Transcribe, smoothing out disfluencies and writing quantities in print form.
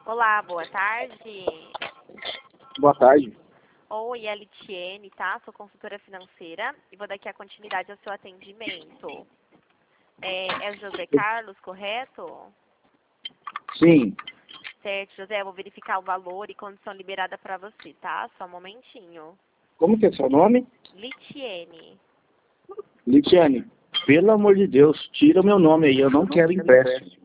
Olá, boa tarde. Boa tarde. Oi, é a Litiene, tá? Sou consultora financeira e vou dar aqui a continuidade ao seu atendimento. É o José Carlos, correto? Sim. Certo, José, eu vou verificar o valor e condição liberada para você, tá? Só um momentinho. Como que é seu nome? Litiene. Litiane, pelo amor de Deus, tira o meu nome aí, eu não quero empréstimo.